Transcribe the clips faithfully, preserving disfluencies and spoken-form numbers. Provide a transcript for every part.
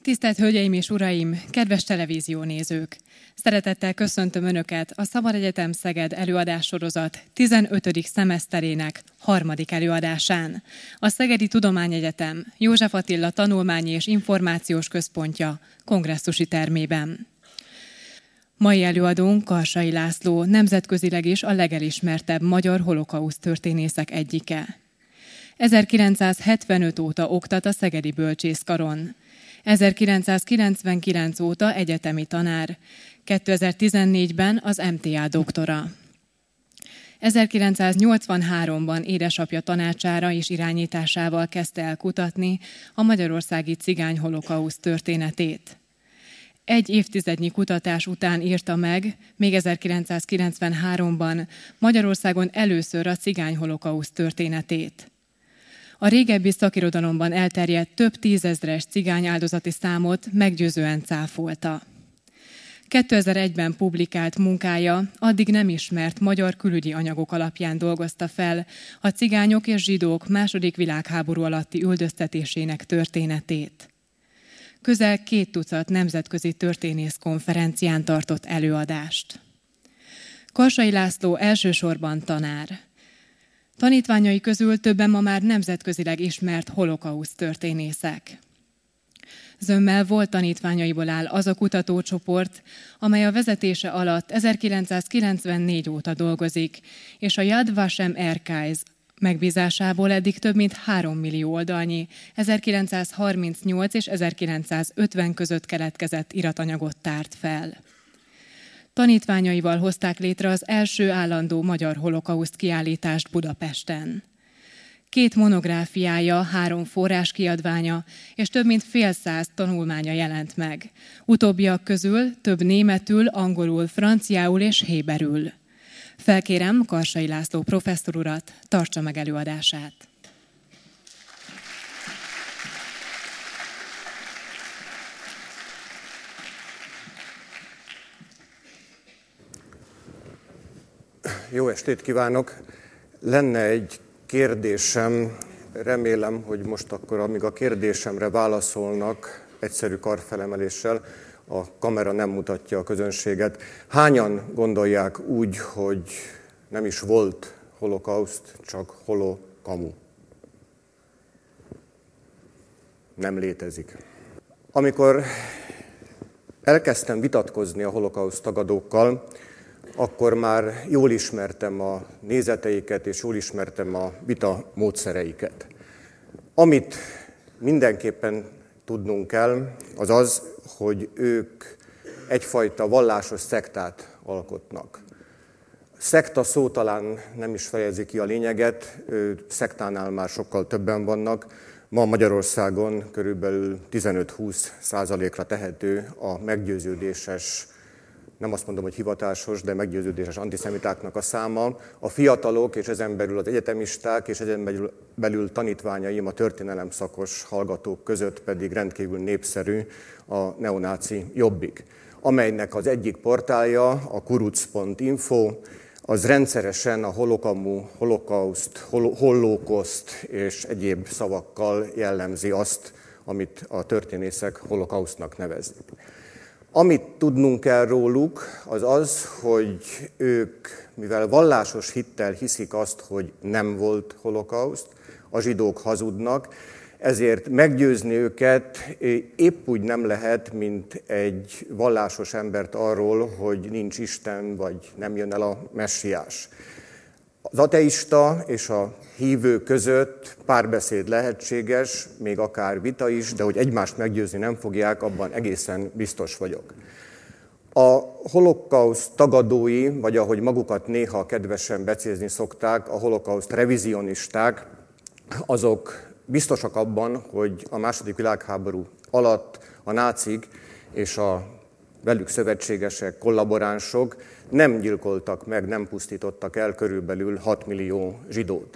Tisztelt Hölgyeim és Uraim, kedves televíziónézők! Szeretettel köszöntöm Önöket a Szabad Egyetem Szeged előadássorozat tizenötödik szemeszterének harmadik előadásán. A Szegedi Tudományegyetem József Attila Tanulmányi és Információs Központja kongresszusi termében. Mai előadónk Karsai László, nemzetközileg is a legelismertebb magyar holokauszt történészek egyike. ezerkilencszázhetvenöt óta oktat a Szegedi Bölcsészkaron. ezerkilencszázkilencvenkilenc óta egyetemi tanár, kétezer-tizennégyben az em té á doktora. ezerkilencszáznyolcvanháromban édesapja tanácsára és irányításával kezdte el kutatni a magyarországi cigány holokauszt történetét. Egy évtizednyi kutatás után írta meg, még ezerkilencszázkilencvenháromban Magyarországon először a cigány holokauszt történetét. A régebbi szakirodalomban elterjedt több tízezres cigány áldozati számot meggyőzően cáfolta. kétezer-egyben publikált munkája addig nem ismert magyar külügyi anyagok alapján dolgozta fel a cigányok és zsidók második világháború alatti üldöztetésének történetét. Közel két tucat nemzetközi történész konferencián tartott előadást. Karsai László elsősorban tanár. Tanítványai közül többen ma már nemzetközileg ismert holokauszt történészek. Zömmel volt tanítványaiból áll az a kutatócsoport, amely a vezetése alatt ezerkilencszázkilencvennégy óta dolgozik, és a Yad Vashem Archives megbízásából eddig több mint három millió oldalnyi ezerkilencszázharmincnyolc és ezerkilencszázötven között keletkezett iratanyagot tárt fel. Tanítványaival hozták létre az első állandó magyar holokauszt kiállítást Budapesten. Két monográfiája, három forráskiadványa és több mint fél száz tanulmánya jelent meg. Utóbbiak közül több németül, angolul, franciául és héberül. Felkérem Karsai László professzor urat, tartsa meg előadását. Jó estét kívánok! Lenne egy kérdésem, remélem, hogy most akkor, amíg a kérdésemre válaszolnak, egyszerű karfelemeléssel, a kamera nem mutatja a közönséget. Hányan gondolják úgy, hogy nem is volt holokauszt, csak holokamu? Nem létezik. Amikor elkezdtem vitatkozni a holokauszt tagadókkal, akkor már jól ismertem a nézeteiket, és jól ismertem a vita módszereiket. Amit mindenképpen tudnunk kell, az az, hogy ők egyfajta vallásos szektát alkotnak. Szekta szó talán nem is fejezi ki a lényeget, szektánál már sokkal többen vannak. Ma Magyarországon körülbelül tizenöt-húsz százalékra tehető a meggyőződéses, nem azt mondom, hogy hivatásos, de meggyőződéses antiszemitáknak a száma. A fiatalok és ezen belül az egyetemisták és ezen belül, belül tanítványaim, a történelem szakos hallgatók között pedig rendkívül népszerű a neonáci Jobbik, amelynek az egyik portálja, a kuruc pont info, az rendszeresen a holokamu, holokauszt, hol, hollókoszt és egyéb szavakkal jellemzi azt, amit a történészek holokausztnak neveznek. Amit tudnunk kell róluk, az az, hogy ők, mivel vallásos hittel hiszik azt, hogy nem volt holokauszt, a zsidók hazudnak, ezért meggyőzni őket épp úgy nem lehet, mint egy vallásos embert arról, hogy nincs Isten, vagy nem jön el a messiás. Az ateista és a hívő között párbeszéd lehetséges, még akár vita is, de hogy egymást meggyőzni nem fogják, abban egészen biztos vagyok. A holokauszt tagadói, vagy ahogy magukat néha kedvesen becézni szokták, a holokauszt revizionisták, azok biztosak abban, hogy a második világháború alatt a nácik és a velük szövetségesek, kollaboránsok nem gyilkoltak meg, nem pusztítottak el körülbelül hat millió zsidót.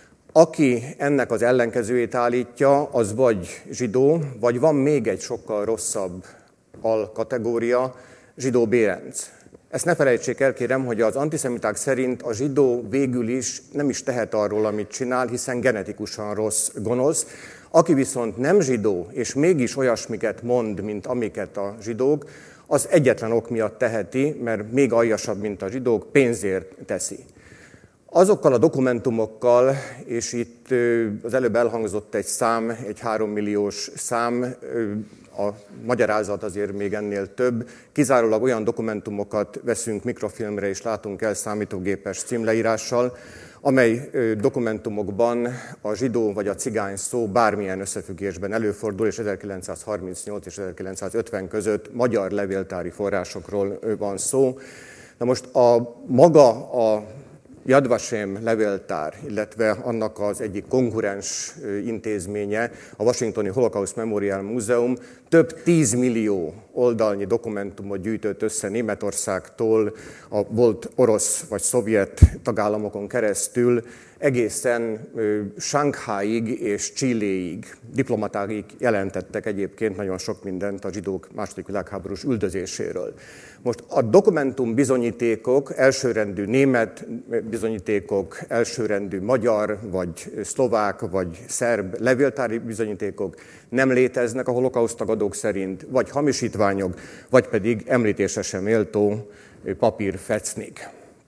Aki ennek az ellenkezőjét állítja, az vagy zsidó, vagy van még egy sokkal rosszabb alkategória, zsidó bérenc. Ezt ne felejtsék el, kérem, hogy az antiszemiták szerint a zsidó végül is nem is tehet arról, amit csinál, hiszen genetikusan rossz, gonosz. Aki viszont nem zsidó, és mégis olyasmiket mond, mint amiket a zsidók, az egyetlen ok miatt teheti, mert még aljasabb, mint a zsidók, pénzért teszi. Azokkal a dokumentumokkal, és itt az előbb elhangzott egy szám, egy hárommilliós szám, a magyarázat azért még ennél több, kizárólag olyan dokumentumokat veszünk mikrofilmre és látunk el számítógépes címleírással, amely dokumentumokban a zsidó vagy a cigány szó bármilyen összefüggésben előfordul, és ezerkilencszázharmincnyolc és ezerkilencszázötven között magyar levéltári forrásokról van szó. Na most a maga a Yad Vashem levéltár, illetve annak az egyik konkurens intézménye, a Washingtoni Holocaust Memorial Múzeum több tízmillió oldalnyi dokumentumot gyűjtött össze Németországtól, a volt orosz vagy szovjet tagállamokon keresztül, egészen Shanghaiig és Chiléig. Diplomatáig jelentettek egyébként nagyon sok mindent a zsidók második világháborús üldözéséről. Most a dokumentum bizonyítékok, elsőrendű német bizonyítékok, elsőrendű magyar, vagy szlovák, vagy szerb levéltári bizonyítékok nem léteznek a holokauszt tagadók szerint, vagy hamisítványok, vagy pedig említésre sem méltó papírfecnik.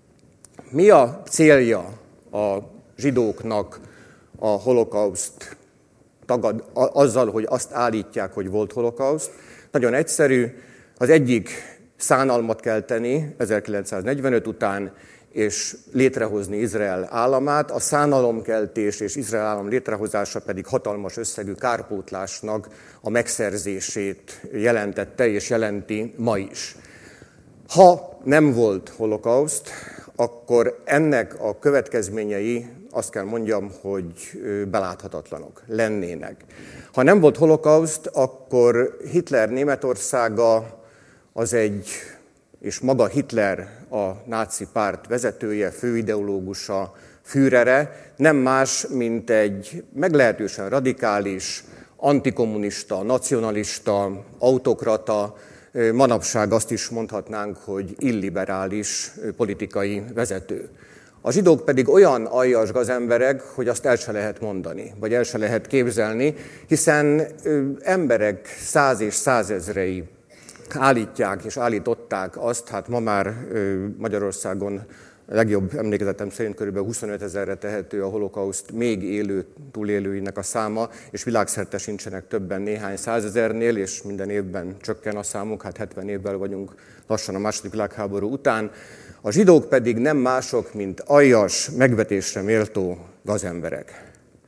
Mi a célja a zsidóknak a holokauszt tagad, azzal, hogy azt állítják, hogy volt holokauszt? Nagyon egyszerű, az egyik szánalmat kelteni ezerkilencszáznegyvenöt után, és létrehozni Izrael államát, a szánalomkeltés és Izrael állam létrehozása pedig hatalmas összegű kárpótlásnak a megszerzését jelentette és jelenti ma is. Ha nem volt holokauszt, akkor ennek a következményei, azt kell mondjam, hogy beláthatatlanok lennének. Ha nem volt holokauszt, akkor Hitler Németországa az egy, és maga Hitler a náci párt vezetője, főideológusa, Führere, nem más, mint egy meglehetősen radikális, antikommunista, nacionalista, autokrata, manapság azt is mondhatnánk, hogy illiberális politikai vezető. A zsidók pedig olyan aljas gazemberek, hogy azt el se lehet mondani, vagy el se lehet képzelni, hiszen emberek száz és százezrei állítják és állították azt, hát ma már Magyarországon legjobb emlékezetem szerint körülbelül huszonöt ezerre tehető a holokauszt még élő túlélőinek a száma, és világszerte sincsenek többen néhány százezernél, és minden évben csökken a számuk, hát hetven évvel vagyunk lassan a második világháború után. A zsidók pedig nem mások, mint aljas, megvetésre méltó gazemberek.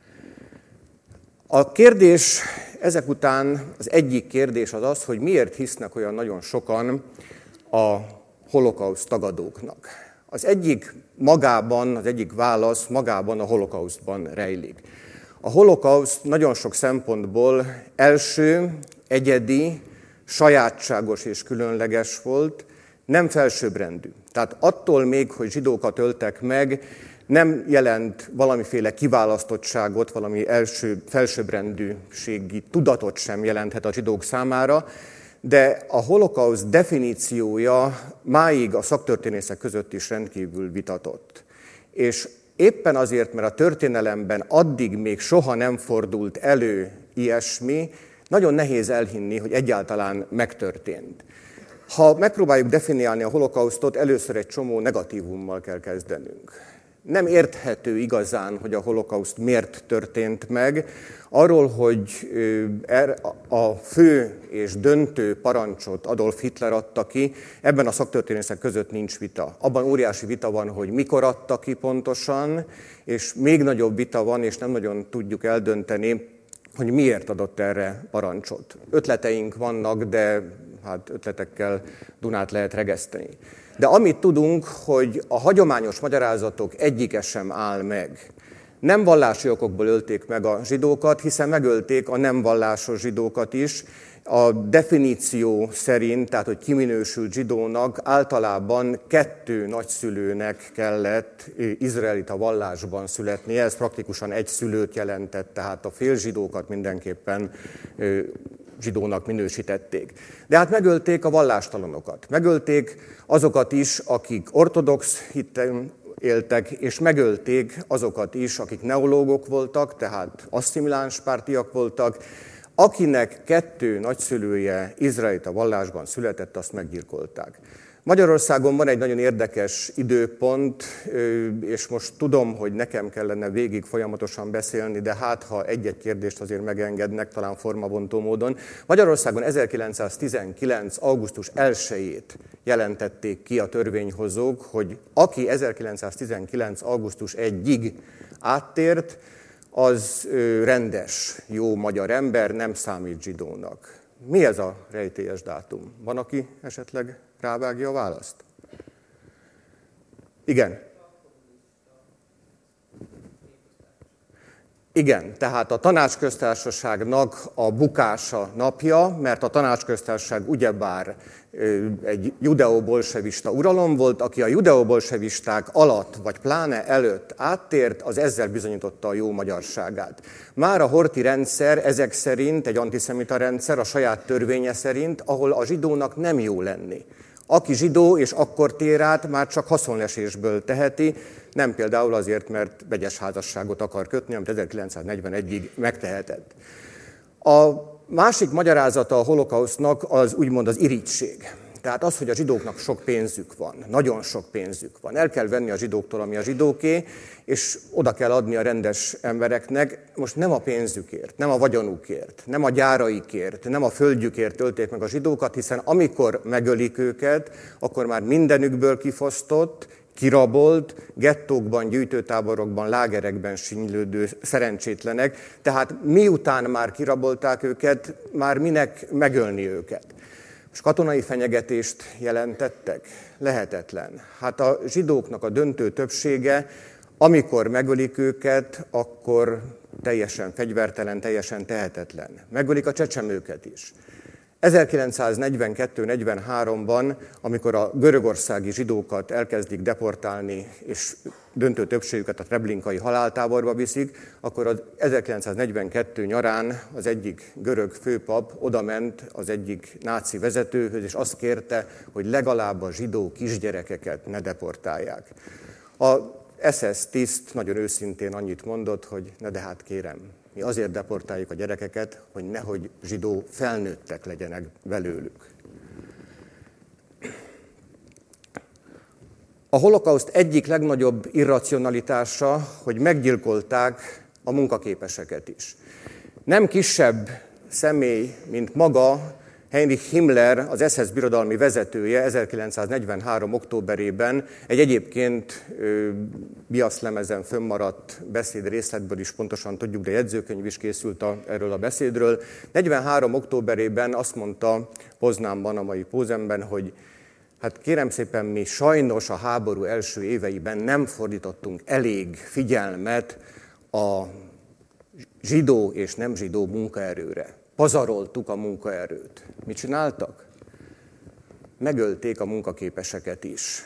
A kérdés ezek után, az egyik kérdés az az, hogy miért hisznek olyan nagyon sokan a holokauszt tagadóknak. Az egyik magában, az egyik válasz magában a holokausztban rejlik. A holokauszt nagyon sok szempontból első, egyedi, sajátságos és különleges volt, nem felsőbbrendű. Tehát attól még, hogy zsidókat öltek meg, nem jelent valamiféle kiválasztottságot, valami első, felsőbbrendűségi tudatot sem jelenthet a zsidók számára, de a holokauszt definíciója máig a szaktörténészek között is rendkívül vitatott. És éppen azért, mert a történelemben addig még soha nem fordult elő ilyesmi, nagyon nehéz elhinni, hogy egyáltalán megtörtént. Ha megpróbáljuk definiálni a holokausztot, először egy csomó negatívummal kell kezdenünk. Nem érthető igazán, hogy a holokauszt miért történt meg. Arról, hogy a fő és döntő parancsot Adolf Hitler adta ki, ebben a szaktörténészek között nincs vita. Abban óriási vita van, hogy mikor adta ki pontosan, és még nagyobb vita van, és nem nagyon tudjuk eldönteni, hogy miért adott erre parancsot. Ötleteink vannak, de hát ötletekkel Dunát lehet regeszteni. De amit tudunk, hogy a hagyományos magyarázatok egyike sem áll meg. Nem vallási okokból ölték meg a zsidókat, hiszen megölték a nem vallásos zsidókat is. A definíció szerint, tehát hogy kiminősült zsidónak általában kettő nagyszülőnek kellett izraelita vallásban születnie. Ez praktikusan egy szülőt jelentett, tehát a félzsidókat mindenképpen zsidónak minősítették. De hát megölték a vallástalanokat. Megölték azokat is, akik ortodox hiten éltek, és megölték azokat is, akik neológok voltak, tehát asszimiláns pártiak voltak. Akinek kettő nagyszülője izraelita vallásban született, azt meggyilkolták. Magyarországon van egy nagyon érdekes időpont, és most tudom, hogy nekem kellene végig folyamatosan beszélni, de hát ha egy-egy kérdést azért megengednek, talán formabontó módon. Magyarországon ezerkilencszáztizenkilenc. augusztus elsejét jelentették ki a törvényhozók, hogy aki ezerkilencszáztizenkilenc. augusztus elsejéig áttért, az rendes, jó magyar ember, nem számít zsidónak. Mi ez a rejtélyes dátum? Van, aki esetleg rávágja a választ? Igen. Igen, tehát a Tanácsköztársaságnak a bukása napja, mert a Tanácsköztársaság ugyebár egy judeobolsevista uralom volt, aki a judeobolsevisták alatt, vagy pláne előtt áttért, az ezzel bizonyította a jó magyarságát. Már a horthy rendszer ezek szerint egy antiszemita rendszer, a saját törvénye szerint, ahol a zsidónak nem jó lenni. Aki zsidó és akkor tér át, már csak haszonlesésből teheti, nem például azért, mert vegyes házasságot akar kötni, amit ezerkilencszáznegyvenegyig megtehetett. A másik magyarázata a holokausztnak az úgymond az irigység. Tehát az, hogy a zsidóknak sok pénzük van, nagyon sok pénzük van. El kell venni a zsidóktól, ami a zsidóké, és oda kell adni a rendes embereknek. Most nem a pénzükért, nem a vagyonukért, nem a gyáraikért, nem a földjükért tölték meg a zsidókat, hiszen amikor megölik őket, akkor már mindenükből kifosztott, kirabolt, gettókban, gyűjtőtáborokban, lágerekben sinylődő szerencsétlenek, tehát miután már kirabolták őket, már minek megölni őket. És katonai fenyegetést jelentettek? Lehetetlen. Hát a zsidóknak a döntő többsége, amikor megölik őket, akkor teljesen fegyvertelen, teljesen tehetetlen. Megölik a csecsemőket is. ezerkilencszáznegyvenkettő negyvenháromban, amikor a görögországi zsidókat elkezdik deportálni, és döntő többségüket a treblinkai haláltáborba viszik, akkor az ezerkilencszáznegyvenkettő nyarán az egyik görög főpap odament az egyik náci vezetőhöz, és azt kérte, hogy legalább a zsidó kisgyerekeket ne deportálják. A es es tiszt nagyon őszintén annyit mondott, hogy na de hát kérem, mi azért deportáljuk a gyerekeket, hogy nehogy zsidó felnőttek legyenek belőlük. A holokauszt egyik legnagyobb irracionalitása, hogy meggyilkolták a munkaképeseket is. Nem kisebb személy, mint maga Heinrich Himmler, az es es birodalmi vezetője ezerkilencszáznegyvenhárom. októberében egy egyébként biaszlemezen fönnmaradt beszéd részletből is pontosan tudjuk, de jegyzőkönyv is készült a, erről a beszédről. negyvenhárom. októberében azt mondta Poznánban, a mai Pózenben, hogy hát kérem szépen, mi sajnos a háború első éveiben nem fordítottunk elég figyelmet a zsidó és nem zsidó munkaerőre. Pazaroltuk a munkaerőt. Mit csináltak? Megölték a munkaképeseket is.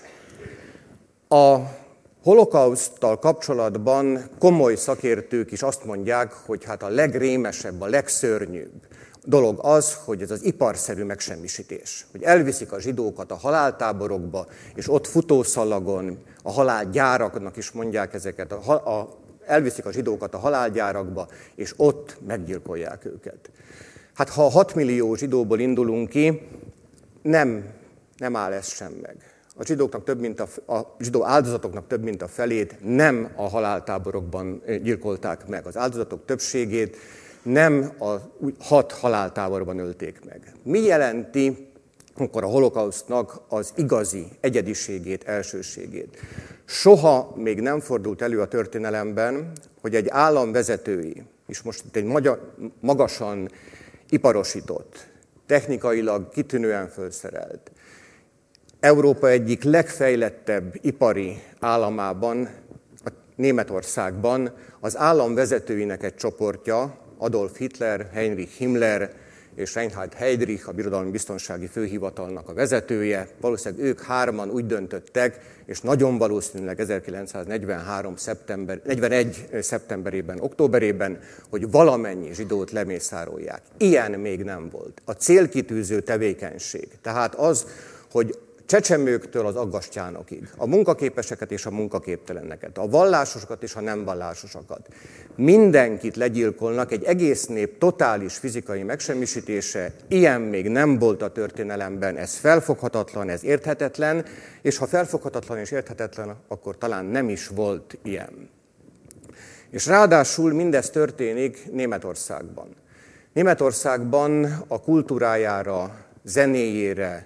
A holokauszttal kapcsolatban komoly szakértők is azt mondják, hogy hát a legrémesebb, a legszörnyűbb dolog az, hogy ez az iparszerű megsemmisítés. Hogy elviszik a zsidókat a haláltáborokba, és ott futószalagon, a halálgyáraknak is mondják ezeket, a, a, elviszik a zsidókat a halálgyárakba, és ott meggyilkolják őket. Hát ha hat millió zsidóból indulunk ki, nem, nem áll ez sem meg. A zsidóknak több mint a, a zsidó áldozatoknak több mint a felét nem a haláltáborokban gyilkolták meg. Az áldozatok többségét nem a hat haláltáborban ölték meg. Mi jelenti akkor a holokausztnak az igazi egyediségét, elsőségét? Soha még nem fordult elő a történelemben, hogy egy állam vezetői, és most itt egy magyar, magasan iparosított, technikailag kitűnően felszerelt, Európa egyik legfejlettebb ipari államában, a Németországban az állam vezetőinek egy csoportja, Adolf Hitler, Heinrich Himmler és Reinhard Heydrich, a Birodalmi Biztonsági Főhivatalnak a vezetője. Valószínűleg ők hárman úgy döntöttek, és nagyon valószínűleg ezerkilencszáznegyvenhárom. szeptember, negyvenegy. szeptemberében, októberében, hogy valamennyi zsidót lemészárolják. Ilyen még nem volt. A célkitűző tevékenység, tehát az, hogy csecsemőktől az aggastyánokig, a munkaképeseket és a munkaképteleneket, a vallásosokat és a nem vallásosokat. Mindenkit legyilkolnak, egy egész nép totális fizikai megsemmisítése, ilyen még nem volt a történelemben, ez felfoghatatlan, ez érthetetlen, és ha felfoghatatlan és érthetetlen, akkor talán nem is volt ilyen. És ráadásul mindez történik Németországban. Németországban a kultúrájára, zenéjére,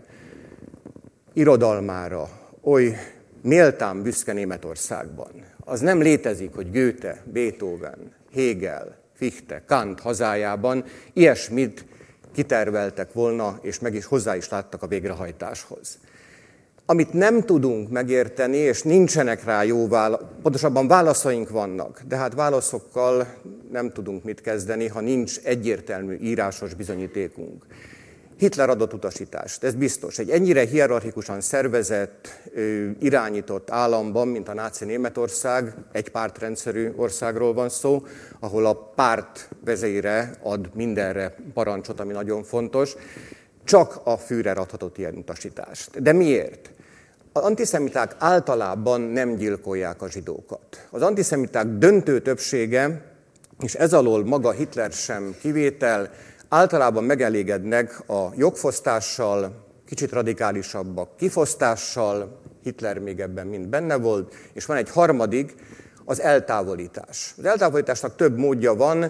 irodalmára oly méltán büszke Németországban. Az nem létezik, hogy Goethe, Beethoven, Hegel, Fichte, Kant hazájában ilyesmit kiterveltek volna, és meg is hozzá is láttak a végrehajtáshoz. Amit nem tudunk megérteni, és nincsenek rá jó válaszok, pontosabban válaszaink vannak, de hát válaszokkal nem tudunk mit kezdeni, ha nincs egyértelmű írásos bizonyítékunk. Hitler adott utasítást, ez biztos. Egy ennyire hierarchikusan szervezett, irányított államban, mint a náci Németország, egy pártrendszerű országról van szó, ahol a párt vezére ad mindenre parancsot, ami nagyon fontos, csak a Führer adhatott ilyen utasítást. De miért? Az antiszemiták általában nem gyilkolják a zsidókat. Az antiszemiták döntő többsége, és ez alól maga Hitler sem kivétel, általában megelégednek a jogfosztással, kicsit radikálisabbak kifosztással, Hitler még ebben mind benne volt, és van egy harmadik, az eltávolítás. Az eltávolításnak több módja van,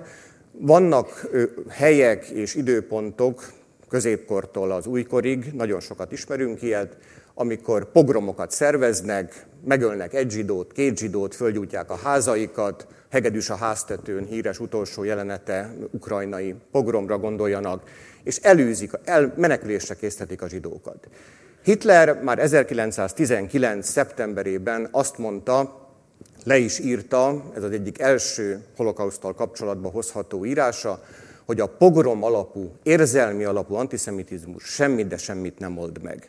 vannak helyek és időpontok, középkortól az újkorig, nagyon sokat ismerünk ilyet, amikor pogromokat szerveznek, megölnek egy zsidót, két zsidót, fölgyújtják a házaikat, Hegedűs a háztetőn, híres utolsó jelenete, ukrajnai pogromra gondoljanak, és elűzik, el, menekülésre késztetik a zsidókat. Hitler már ezerkilencszáztizenkilenc. szeptemberében azt mondta, le is írta, ez az egyik első holokauszttal kapcsolatba hozható írása, hogy a pogrom alapú, érzelmi alapú antiszemitizmus semmit, de semmit nem old meg.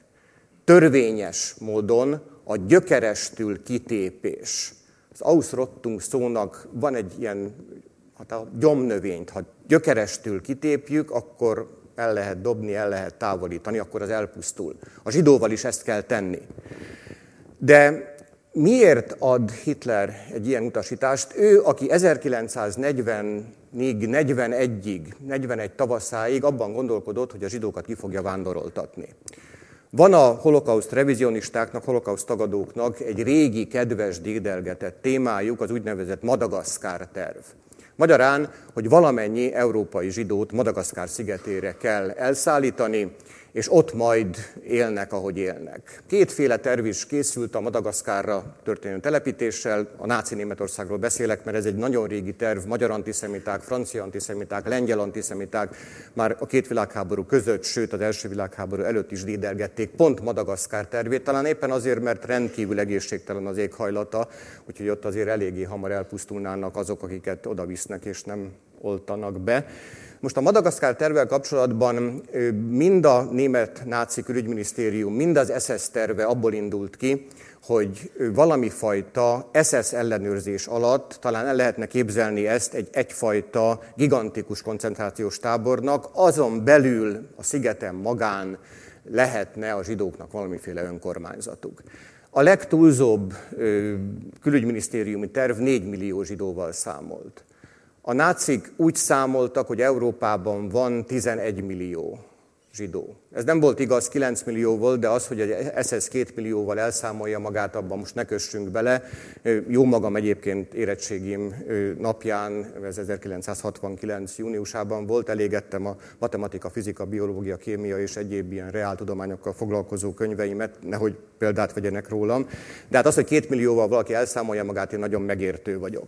Törvényes módon a gyökerestül kitépés. Az Ausrottung szónak van egy ilyen, hát a gyomnövényt, ha gyökerestül kitépjük, akkor el lehet dobni, el lehet távolítani, akkor az elpusztul. A zsidóval is ezt kell tenni. De miért ad Hitler egy ilyen utasítást? Ő, aki ezerkilencszáznegyvenig, negyvenegyig, negyvenegy tavaszáig abban gondolkodott, hogy a zsidókat ki fogja vándoroltatni. Van a holokauszt revizionistáknak, holokauszt tagadóknak egy régi, kedves, dédelgetett témájuk, az úgynevezett Madagaszkár terv. Magyarán, hogy valamennyi európai zsidót Madagaszkár szigetére kell elszállítani, és ott majd élnek, ahogy élnek. Kétféle terv is készült a Madagaszkárra történő telepítéssel, a náci Németországról beszélek, mert ez egy nagyon régi terv, magyar antiszemiták, francia antiszemiták, lengyel antiszemiták már a két világháború között, sőt az első világháború előtt is dédelgették pont Madagaszkár tervét, talán éppen azért, mert rendkívül egészségtelen az éghajlata, úgyhogy ott azért eléggé hamar elpusztulnának azok, akiket oda visznek és nem oltanak be. Most a Madagaszkár tervvel kapcsolatban mind a német náci külügyminisztérium, mind az es es terve abból indult ki, hogy valami fajta es es ellenőrzés alatt talán el lehetne képzelni ezt egy egyfajta gigantikus koncentrációs tábornak, azon belül a szigeten magán lehetne a zsidóknak valamiféle önkormányzatuk. A legtúlzóbb külügyminisztériumi terv négy millió zsidóval számolt. A nácik úgy számoltak, hogy Európában van tizenegy millió zsidó. Ez nem volt igaz, kilenc millió volt, de az, hogy az es es két millióval elszámolja magát, abban most ne kössünk bele. Jó magam egyébként érettségim napján, ez ezerkilencszázhatvankilenc júniusában volt, elégettem a matematika, fizika, biológia, kémia és egyéb ilyen reáltudományokkal foglalkozó könyveimet, nehogy példát vegyenek rólam. De hát az, hogy két millióval valaki elszámolja magát, én nagyon megértő vagyok.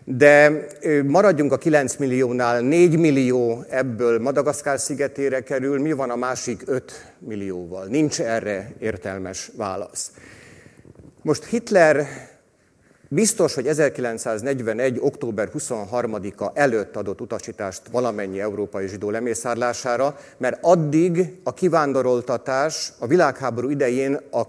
De maradjunk a kilenc milliónál, négy millió ebből Madagaszkár szigetére kerül, mi van a másik öt millióval? Nincs erre értelmes válasz. Most Hitler biztos, hogy ezerkilencszáznegyvenegy. október huszonharmadika előtt adott utasítást valamennyi európai zsidó lemészárlására, mert addig a kivándoroltatás a világháború idején a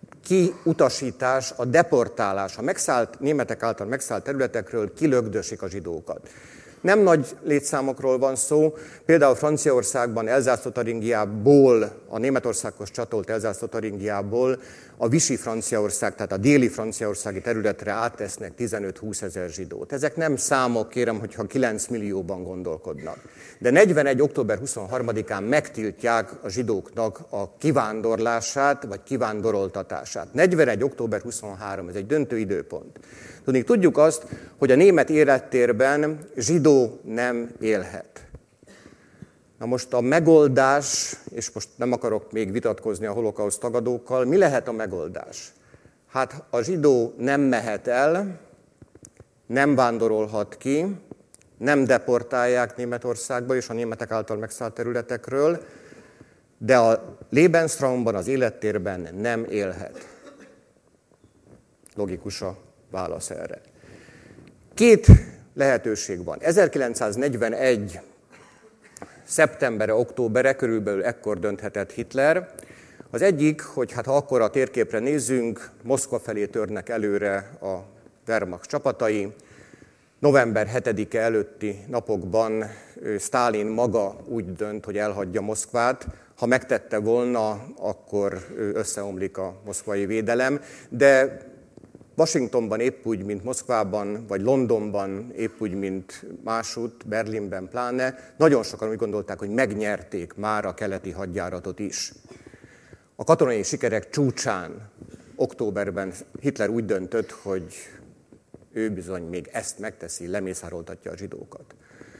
kiutasítás, a deportálás, a megszállt, németek által megszállt területekről kilögdösik a zsidókat. Nem nagy létszámokról van szó, például Franciaországban Elzász-Lotaringiából, a Németországhoz csatolt Elzász-Lotaringiából a Vichy Franciaország, tehát a déli franciaországi területre áttesznek tizenöt-húsz ezer zsidót. Ezek nem számok, kérem, hogyha kilenc millióban gondolkodnak. De negyvenegy. október huszonharmadikán megtiltják a zsidóknak a kivándorlását, vagy kivándoroltatását. negyvenegy. október huszonharmadika, ez egy döntő időpont. Tudni, tudjuk azt, hogy a német élettérben zsidó nem élhet. Na most a megoldás, és most nem akarok még vitatkozni a holokauszt tagadókkal, mi lehet a megoldás? Hát a zsidó nem mehet el, nem vándorolhat ki, nem deportálják Németországba és a németek által megszállt területekről, de a Lebensraumban, az élettérben nem élhet. Logikus a válasz erre. Két lehetőség van. ezerkilencszáznegyvenegy. szeptembere, októbere, körülbelül ekkor dönthetett Hitler. Az egyik, hogy hát ha akkor a térképre nézzünk, Moszkva felé törnek előre a Wehrmacht csapatai. november hetedike előtti napokban Sztálin maga úgy dönt, hogy elhagyja Moszkvát. Ha megtette volna, akkor összeomlik a moszkvai védelem, de Washingtonban épp úgy, mint Moszkvában, vagy Londonban épp úgy, mint másutt, Berlinben pláne, nagyon sokan úgy gondolták, hogy megnyerték már a keleti hadjáratot is. A katonai sikerek csúcsán, októberben Hitler úgy döntött, hogy ő bizony még ezt megteszi, lemészároltatja a zsidókat.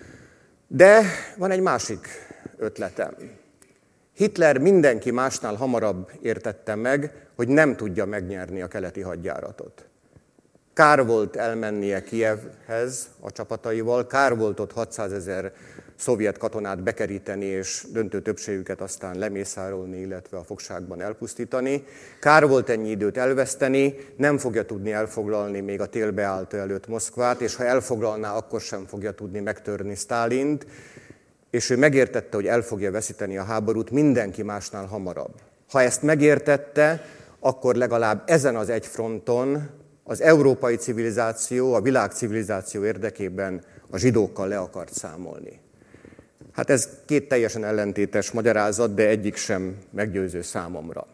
De van egy másik ötletem. Hitler mindenki másnál hamarabb értette meg, hogy nem tudja megnyerni a keleti hadjáratot. Kár volt elmennie Kijevhez a csapataival, kár volt ott hatszázezer szovjet katonát bekeríteni, és döntő többségüket aztán lemészárolni, illetve a fogságban elpusztítani. Kár volt ennyi időt elveszteni, nem fogja tudni elfoglalni még a télbeálltó előtt Moszkvát, és ha elfoglalná, akkor sem fogja tudni megtörni Sztálint, és ő megértette, hogy el fogja veszíteni a háborút mindenki másnál hamarabb. Ha ezt megértette, akkor legalább ezen az egy fronton az európai civilizáció, a világ civilizáció érdekében a zsidókkal le akart számolni. Hát ez két teljesen ellentétes magyarázat, de egyik sem meggyőző számomra.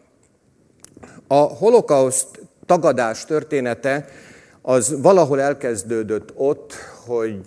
A holokauszt tagadás története az valahol elkezdődött ott, hogy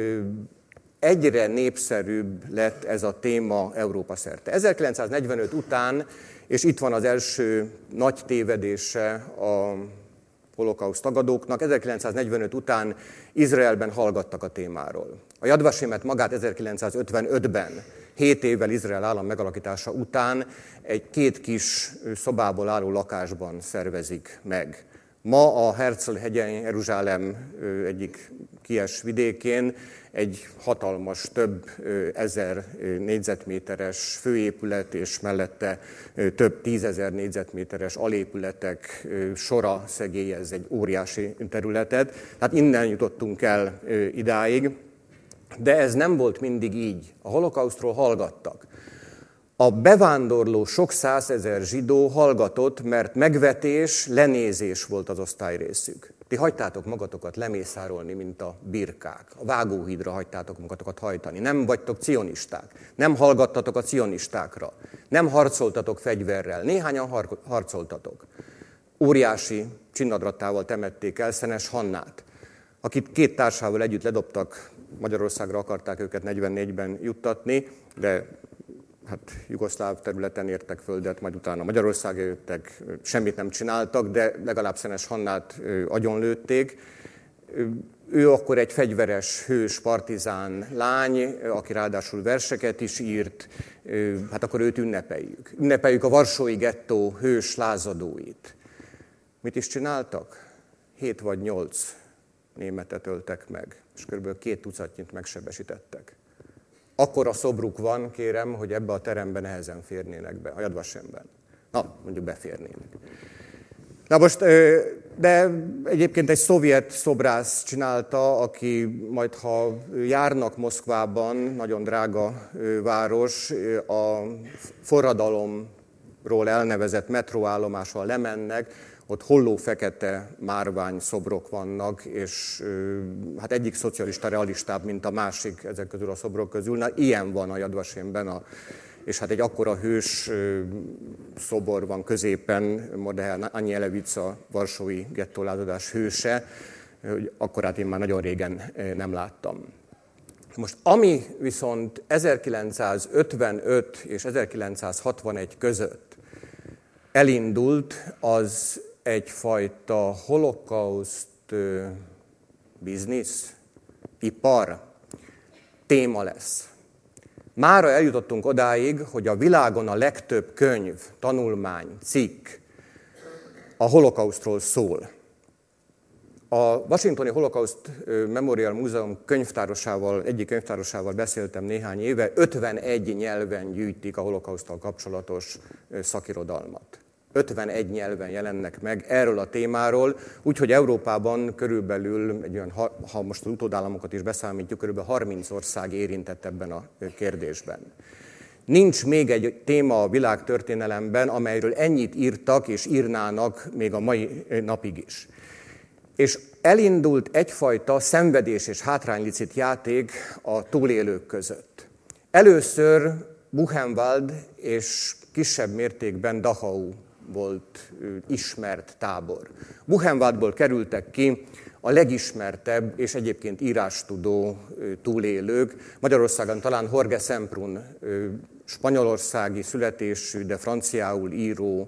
egyre népszerűbb lett ez a téma Európa szerte. ezerkilencszáznegyvenöt után, és itt van az első nagy tévedése a holokauszt tagadóknak, ezerkilencszáznegyvenöt után Izraelben hallgattak a témáról. A Yad Vashemet magát ezerkilencszázötvenötben, hét évvel Izrael állam megalakítása után egy két kis szobából álló lakásban szervezik meg. Ma a Herzl-hegyen, Jeruzsálem egyik kies vidékén egy hatalmas, több ezer négyzetméteres főépület, és mellette több tízezer négyzetméteres alépületek sora szegélyez egy óriási területet. Tehát innen jutottunk el idáig, de ez nem volt mindig így. A holokausztról hallgattak. A bevándorló sok százezer zsidó hallgatott, mert megvetés, lenézés volt az osztályrészük. Ti hagytátok magatokat lemészárolni, mint a birkák. A vágóhídra hagytátok magatokat hajtani. Nem vagytok cionisták. Nem hallgattatok a cionistákra. Nem harcoltatok fegyverrel. Néhányan har- harcoltatok. Óriási csinnadratával temették el Szenes Hannát, akit két társával együtt ledobtak. Magyarországra akarták őket negyvennégyben juttatni, de hát jugoszláv területen értek földet, majd utána Magyarországra jöttek, semmit nem csináltak, de legalább Szenes Hannát agyonlőtték. Ő akkor egy fegyveres, hős, partizán lány, aki ráadásul verseket is írt, hát akkor őt ünnepeljük. Ünnepeljük a varsói gettó hős lázadóit. Mit is csináltak? Hét vagy nyolc németet öltek meg, és kb. két tucatnyit megsebesítettek. Akkora szobruk van, kérem, hogy ebbe a teremben nehezen férnének be, a Yad Vashemben. Na, mondjuk beférnének. Na most, de egyébként egy szovjet szobrász csinálta, aki majd, ha járnak Moszkvában, nagyon drága város, a forradalomról elnevezett metróállomásra lemennek, ott holló fekete márvány szobrok vannak, és hát egyik szocialista realistább, mint a másik ezek közül a szobrok közül. Na, ilyen van a Yad Vashemben, a, és hát egy akkora hős szobor van középen, Mordechai Anielewicz, a varsói gettólázadás hőse, hogy akkorát én már nagyon régen nem láttam. Most ami viszont ezerkilencszázötvenöt és ezerkilencszázhatvanegy között elindult, az egyfajta holokauszt biznisz, ipar, téma lesz. Mára eljutottunk odáig, hogy a világon a legtöbb könyv, tanulmány, cikk a holokausztról szól. A Washingtoni Holocaust Memorial Múzeum könyvtárosával, egyik könyvtárosával beszéltem néhány éve, ötvenegy nyelven gyűjtik a holokauszttal kapcsolatos szakirodalmat. ötvenegy nyelven jelennek meg erről a témáról, úgyhogy Európában körülbelül, egy olyan, ha, ha most az utódállamokat is beszámítjuk, körülbelül harminc ország érintett ebben a kérdésben. Nincs még egy téma a világtörténelemben, amelyről ennyit írtak és írnának még a mai napig is. És elindult egyfajta szenvedés és hátránylicit játék a túlélők között. Először Buchenwald és kisebb mértékben Dachau volt ismert tábor. Buchenwaldból kerültek ki a legismertebb és egyébként írástudó túlélők. Magyarországon talán Jorge Semprún, spanyolországi születésű, de franciául író,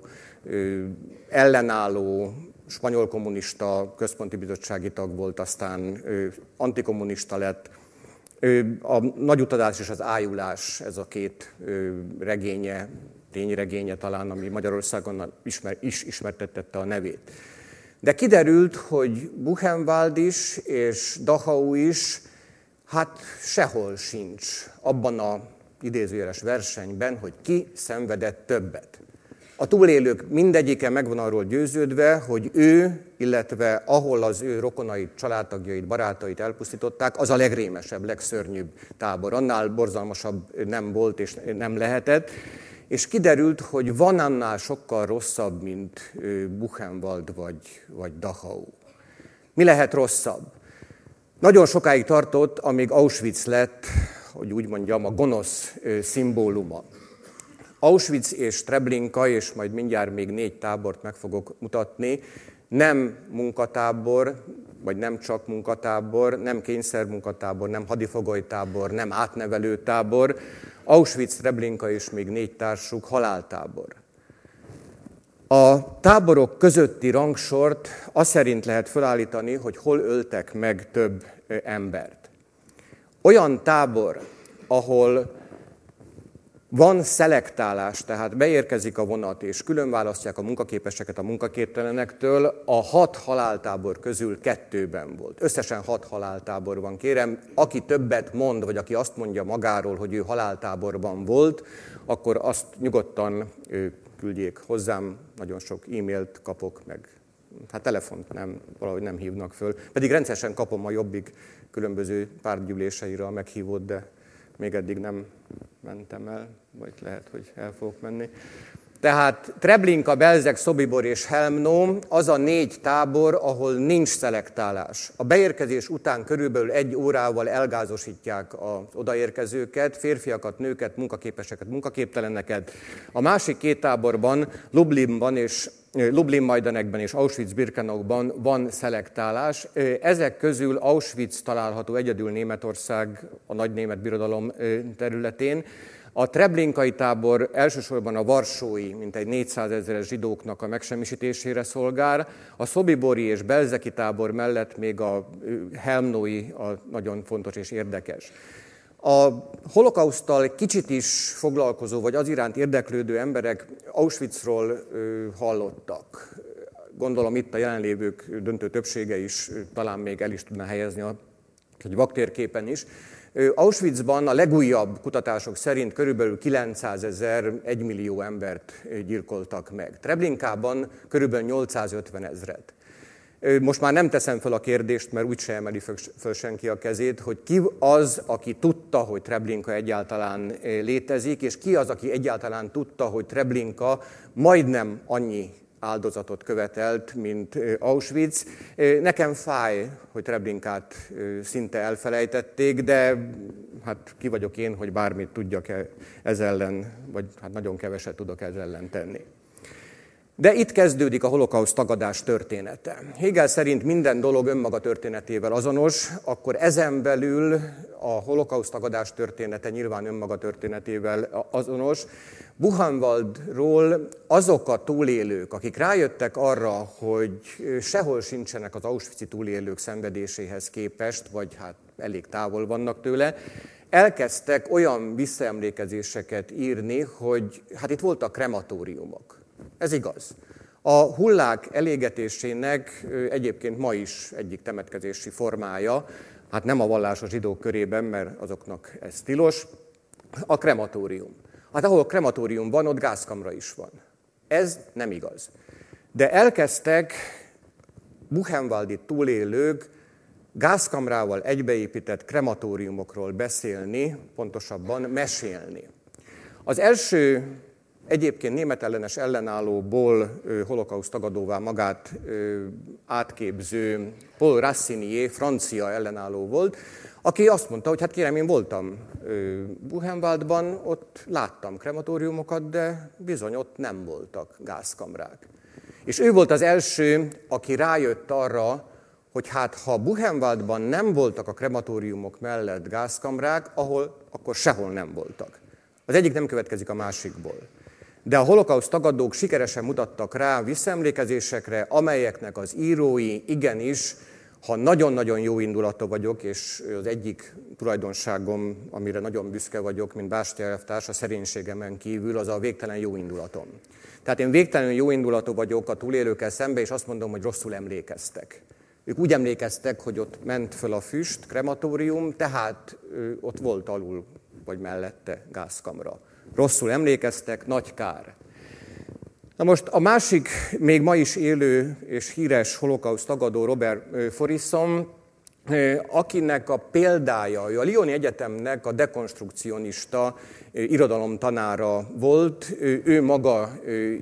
ellenálló, spanyol kommunista központi bizottsági tag volt, aztán antikommunista lett. A Nagy utazás és az ájulás, ez a két regénye, tényregénye talán, ami Magyarországon ismer, is ismertettette a nevét. De kiderült, hogy Buchenwald is és Dachau is, hát sehol sincs abban az idézőjeles versenyben, hogy ki szenvedett többet. A túlélők mindegyike meg van arról győződve, hogy ő, illetve ahol az ő rokonait, családtagjait, barátait elpusztították, az a legrémesebb, legszörnyűbb tábor. Annál borzalmasabb nem volt és nem lehetett. És kiderült, hogy van annál sokkal rosszabb, mint Buchenwald vagy, vagy Dachau. Mi lehet rosszabb? Nagyon sokáig tartott, amíg Auschwitz lett, hogy úgy mondjam, a gonosz szimbóluma. Auschwitz és Treblinka, és majd mindjárt még négy tábort meg fogok mutatni, nem munkatábor, vagy nem csak munkatábor, nem kényszermunkatábor, nem hadifogolytábor, nem átnevelőtábor. Auschwitz, Treblinka és még négy társuk haláltábor. A táborok közötti rangsort azt szerint lehet felállítani, hogy hol öltek meg több embert. Olyan tábor, ahol van szelektálás, tehát beérkezik a vonat, és különválasztják a munkaképeseket a munkaképtelenektől, a hat haláltábor közül kettőben volt. Összesen hat haláltábor van, kérem. Aki többet mond, vagy aki azt mondja magáról, hogy ő haláltáborban volt, akkor azt nyugodtan küldjék hozzám. Nagyon sok e-mailt kapok, meg hát telefont nem, valahogy nem hívnak föl. Pedig rendszeresen kapom a Jobbik különböző pártgyűléseire a meghívót, de még eddig nem mentem el, vagy lehet, hogy el fogok menni. Tehát Treblinka, Belzec, Sobibor és Helmno az a négy tábor, ahol nincs szelektálás. A beérkezés után körülbelül egy órával elgázosítják az odaérkezőket, férfiakat, nőket, munkaképeseket, munkaképteleneket. A másik két táborban, Lublinban és Lublin-Majdanekben és Auschwitz-Birkenauban van szelektálás. Ezek közül Auschwitz található egyedül Németország, a nagy német birodalom területén. A treblinkai tábor elsősorban a varsói, mintegy négyszázezeres zsidóknak a megsemmisítésére szolgál. A szobibori és belzeki tábor mellett még a helmnói a nagyon fontos és érdekes. A holokauszttal kicsit is foglalkozó, vagy az iránt érdeklődő emberek Auschwitzról hallottak. Gondolom itt a jelenlévők döntő többsége is talán még el is tudná helyezni a vaktérképen is. Auschwitzban a legújabb kutatások szerint körülbelül kilencszázezer, egymillió embert gyilkoltak meg. Treblinkában körülbelül nyolcszázötven ezret. Most már nem teszem fel a kérdést, mert úgyse emeli föl senki a kezét, hogy ki az, aki tudta, hogy Treblinka egyáltalán létezik, és ki az, aki egyáltalán tudta, hogy Treblinka majdnem annyi áldozatot követelt, mint Auschwitz. Nekem fáj, hogy Treblinkát szinte elfelejtették, de hát ki vagyok én, hogy bármit tudjak ez ellen, vagy hát nagyon keveset tudok ez ellen tenni. De itt kezdődik a holokauszt tagadás története. Hegel szerint minden dolog önmaga történetével azonos, akkor ezen belül a holokauszt tagadás története nyilván önmaga történetével azonos. Buchenwaldról azok a túlélők, akik rájöttek arra, hogy sehol sincsenek az auschwitzi túlélők szenvedéséhez képest, vagy hát elég távol vannak tőle, elkezdtek olyan visszaemlékezéseket írni, hogy hát itt voltak krematóriumok. Ez igaz. A hullák elégetésének egyébként ma is egyik temetkezési formája, hát nem a vallásos zsidók körében, mert azoknak ez tilos, a krematórium. Hát ahol krematórium van, ott gázkamra is van. Ez nem igaz. De elkezdtek buchenwaldi túlélők gázkamrával egybeépített krematóriumokról beszélni, pontosabban mesélni. Az első egyébként németellenes ellenállóból holokauszt tagadóvá magát átképző Paul Rassinier, francia ellenálló volt, aki azt mondta, hogy hát kérem, én voltam Buchenwaldban, ott láttam krematóriumokat, de bizony ott nem voltak gázkamrák. És ő volt az első, aki rájött arra, hogy hát ha Buchenwaldban nem voltak a krematóriumok mellett gázkamrák, ahol akkor sehol nem voltak. Az egyik nem következik a másikból. De a holokauszt tagadók sikeresen mutattak rá visszaemlékezésekre, amelyeknek az írói igenis, ha nagyon-nagyon jó indulatú vagyok, és az egyik tulajdonságom, amire nagyon büszke vagyok, mint Bástya elvtárs, a szerénységemen kívül, az a végtelen jó indulatom. Tehát én végtelenül jó indulatú vagyok a túlélőkkel szembe, és azt mondom, hogy rosszul emlékeztek. Ők úgy emlékeztek, hogy ott ment föl a füst, krematórium, tehát ott volt alul vagy mellette gázkamra. Rosszul emlékeztek, nagy kár. Na most a másik, még ma is élő és híres holokauszt tagadó Robert Faurisson, akinek a példája, ő a Lyoni Egyetemnek a dekonstrukcionista irodalomtanára volt, ő maga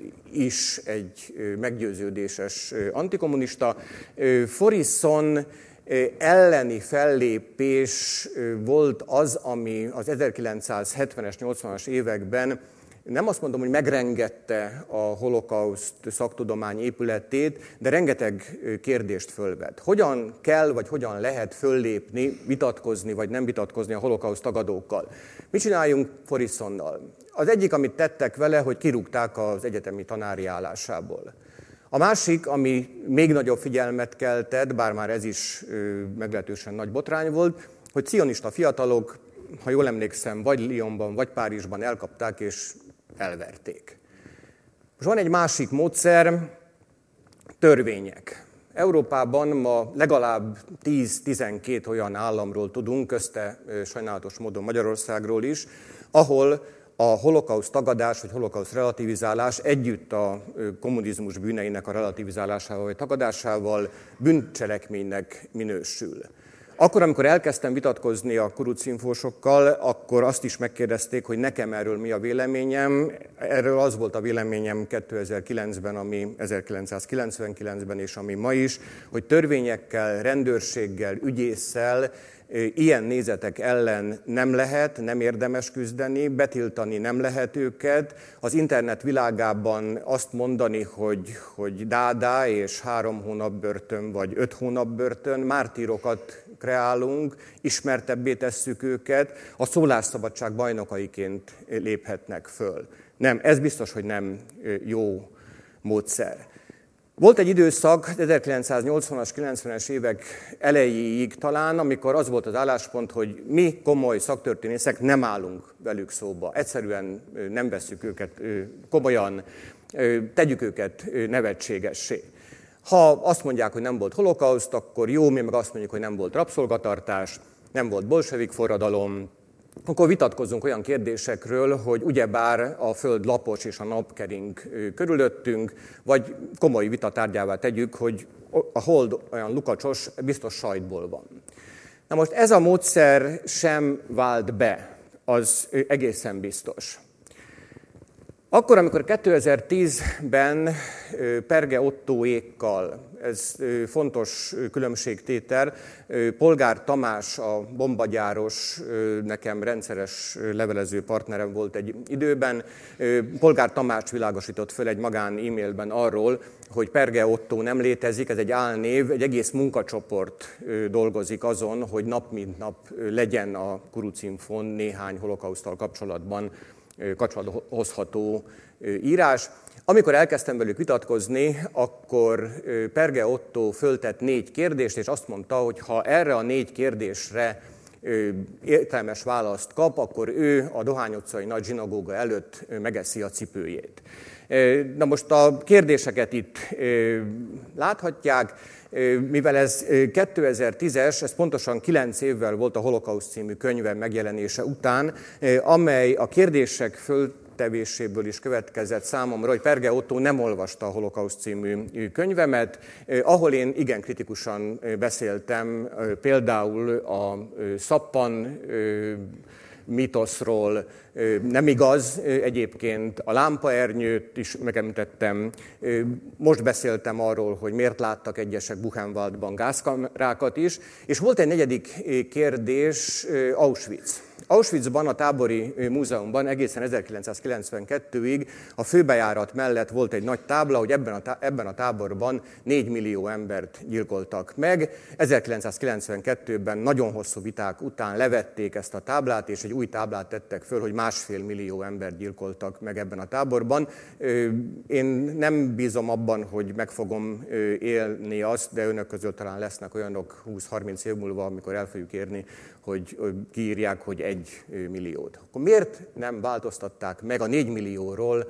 is egy meggyőződéses antikommunista. Faurisson elleni fellépés volt az, ami az ezerkilencszázhetvenes, nyolcvanas években nem azt mondom, hogy megrengette a holokauszt szaktudomány épületét, de rengeteg kérdést fölvet. Hogyan kell, vagy hogyan lehet föllépni, vitatkozni, vagy nem vitatkozni a holokauszt tagadókkal? Mit csináljunk Faurissonnal? Az egyik, amit tettek vele, hogy kirúgták az egyetemi tanári állásából. A másik, ami még nagyobb figyelmet keltett, bár már ez is meglehetősen nagy botrány volt, hogy cionista fiatalok, ha jól emlékszem, vagy Lyonban, vagy Párizsban elkapták és elverték. Most van egy másik módszer, törvények. Európában ma legalább tíz-tizenkét olyan államról tudunk, közte sajnálatos módon Magyarországról is, ahol a holokauszt tagadás vagy holokauszt relativizálás együtt a kommunizmus bűneinek a relativizálásával vagy tagadásával bűncselekménynek minősül. Akkor, amikor elkezdtem vitatkozni a kurucinfósokkal, akkor azt is megkérdezték, hogy nekem erről mi a véleményem. Erről az volt a véleményem kétezer-kilencben, ami ezerkilencszázkilencvenkilencben és ami ma is, hogy törvényekkel, rendőrséggel, ügyésszel, ilyen nézetek ellen nem lehet, nem érdemes küzdeni, betiltani nem lehet őket. Az internet világában azt mondani, hogy, hogy dádá és három hónap börtön vagy öt hónap börtön, mártírokat kreálunk, ismertebbé tesszük őket, a szólásszabadság bajnokaiként léphetnek föl. Nem, ez biztos, hogy nem jó módszer. Volt egy időszak, ezerkilencszáznyolcvanas, kilencvenes évek elejéig talán, amikor az volt az álláspont, hogy mi komoly szaktörténészek nem állunk velük szóba. Egyszerűen nem vesszük őket komolyan, tegyük őket nevetségessé. Ha azt mondják, hogy nem volt holokauszt, akkor jó, mi meg azt mondjuk, hogy nem volt rabszolgatartás, nem volt bolsevik forradalom, akkor vitatkozzunk olyan kérdésekről, hogy ugyebár a föld lapos és a nap kering körülöttünk, vagy komoly vitatárgyává tegyük, hogy a hold olyan lukacsos, biztos sajtból van. Na most ez a módszer sem vált be, az egészen biztos. Akkor, amikor kétezer-tízben Perge Ottóékkal, ez fontos különbségtétel, Polgár Tamás, a bombagyáros, nekem rendszeres levelező partnerem volt egy időben, Polgár Tamás világosított föl egy magán e-mailben arról, hogy Perge Ottó nem létezik, ez egy álnév, egy egész munkacsoport dolgozik azon, hogy nap mint nap legyen a Kurucinfon néhány holokauszttal kapcsolatban kapcsolatba hozható írás. Amikor elkezdtem velük vitatkozni, akkor Perge Ottó föltett négy kérdést, és azt mondta, hogy ha erre a négy kérdésre értelmes választ kap, akkor ő a Dohány utcai nagy zsinagóga előtt megeszi a cipőjét. Na most a kérdéseket itt láthatják, mivel ez kétezer-tízes, ez pontosan kilenc évvel volt a Holokauszt című könyve megjelenése után, amely a kérdések föltevéséből is következett számomra, hogy Perge Ottó nem olvasta a Holokauszt című könyvemet, ahol én igen kritikusan beszéltem például a szappan mitoszról, nem igaz, egyébként a lámpaernyőt is megemlítettem. Most beszéltem arról, hogy miért láttak egyesek Buchenwaldban gázkamrákat is, és volt egy negyedik kérdés, Auschwitz. Auschwitzban, a tábori múzeumban egészen ezerkilencszázkilencvenkettőig a főbejárat mellett volt egy nagy tábla, hogy ebben a, tá- ebben a táborban négy millió embert gyilkoltak meg. ezerkilencszázkilencvenkettőben nagyon hosszú viták után levették ezt a táblát, és egy új táblát tettek föl, hogy másfél millió embert gyilkoltak meg ebben a táborban. Én nem bízom abban, hogy meg fogom élni azt, de önök közül talán lesznek olyanok húsz-harminc év múlva, amikor el fogjuk érni, hogy kiírják, hogy egy milliót. Akkor miért nem változtatták meg a négy millióról,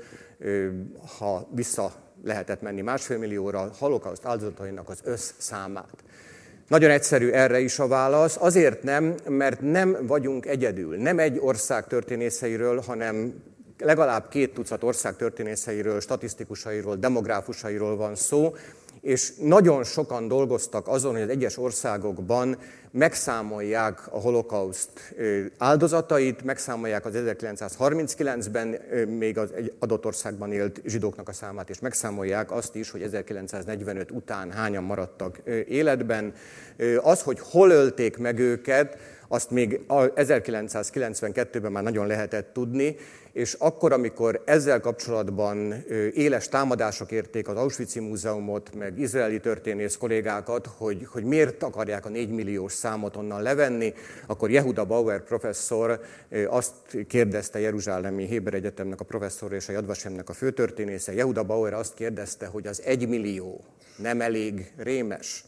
ha vissza lehetett menni másfél millióra, a holokauszt áldozatainak az összszámát? Nagyon egyszerű erre is a válasz. Azért nem, mert nem vagyunk egyedül. Nem egy ország történészeiről, hanem legalább két tucat ország történészeiről, statisztikusairól, demográfusairól van szó, és nagyon sokan dolgoztak azon, hogy az egyes országokban megszámolják a holokauszt áldozatait, megszámolják az ezerkilencszázharminckilencben még az egy adott országban élt zsidóknak a számát, és megszámolják azt is, hogy ezerkilencszáznegyvenöt után hányan maradtak életben. Az, hogy hol ölték meg őket, azt még ezerkilencszázkilencvenkettőben már nagyon lehetett tudni, és akkor, amikor ezzel kapcsolatban éles támadások érték az Auschwitz-i múzeumot, meg izraeli történész kollégákat, hogy, hogy miért akarják a négy milliós számot onnan levenni, akkor Yehuda Bauer professzor azt kérdezte, Jeruzsálemi Héber Egyetemnek a professzor és a Yad Vashemnek a főtörténésze, Yehuda Bauer azt kérdezte, hogy az egy millió nem elég rémes.